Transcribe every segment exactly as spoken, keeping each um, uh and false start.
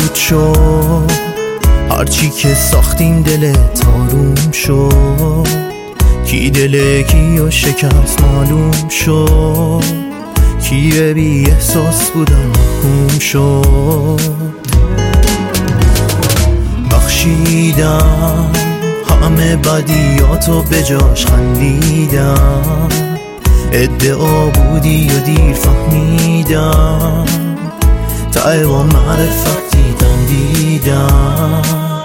نابود شد، هرچی که ساختیم دلت آروم شد. کی دل کیو شکست معلوم شد، کی بی احساس بودم محکوم شد. بخشیدم همه بدیاتو به جاش خندیدم، ادعا بودی و دیر فهمیدم، ته با معرفت دیدم دیدم.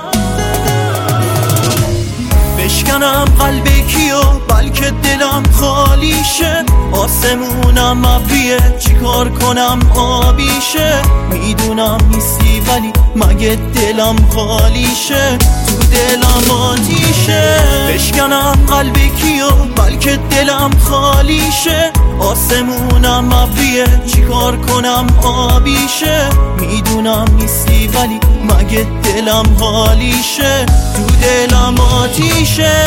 بشکنم قلب کیو بلکه دلم خالی شه، آسمونم ابریه چیکار کنم آبیشه. میدونم نیستی ولی مگه دلم خالی شه، تو دلم آتیشه. بشکنم قلب کیو بلکه دلم خالی شه، آسمونم ابریه چیکار کنم آبیشه. میدونم نیستی ولی مگه دلم خالی شه، تو دلم آتیشه.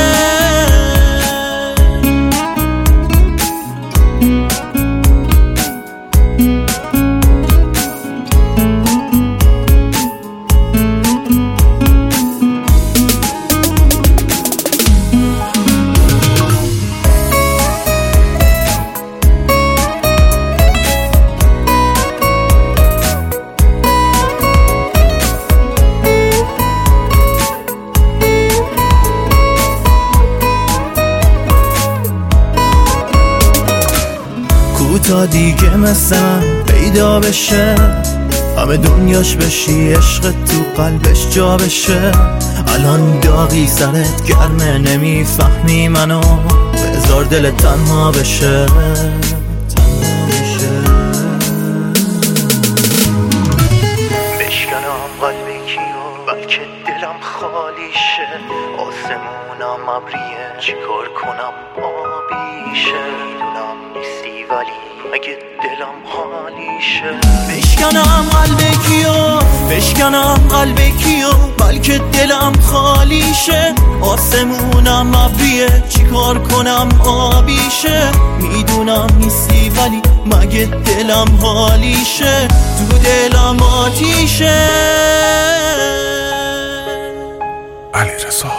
تا دیگه مثل من پیدا بشه، همه دنیاش بشی عشق تو قلبش جا بشه. الان داغی سرت گرمه نمیفهمی منو، بذار دل تنها بشه. بشکنم قلب کیو بلکه دلم خالی شه، آسمونم ابریه چیکار کنم آبیشه. میدونم نیستی ولی مگه دلم خالی شه. بشکنم قلب کیو بشکنم قلب کیو بلکه دلم خالی شه، آسمونم ابریه چیکار کنم آبیشه. میدونم نیستی ولی مگه دلم خالی شه، تو دلم آتیشه. علیرضا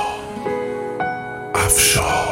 افشار.